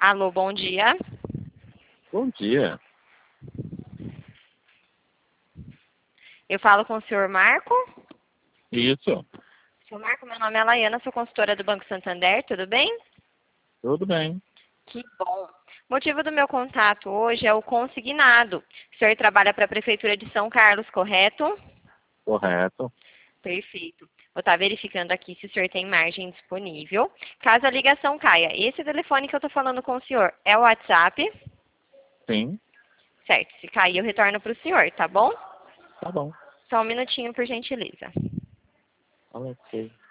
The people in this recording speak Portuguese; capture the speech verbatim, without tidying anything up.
Alô, bom dia. Bom dia. Eu falo com o senhor Marco. Isso. Senhor Marco, meu nome é Laiana, sou consultora do Banco Santander, tudo bem? Tudo bem. Que bom. O motivo do meu contato hoje é o consignado. O senhor trabalha para a Prefeitura de São Carlos, correto? Correto. Perfeito. Vou estar verificando aqui se o senhor tem margem disponível. Caso a ligação caia, esse telefone que eu estou falando com o senhor é o WhatsApp? Sim. Certo. Se cair, eu retorno para o senhor, tá bom? Tá bom. Só um minutinho, por gentileza. Ok.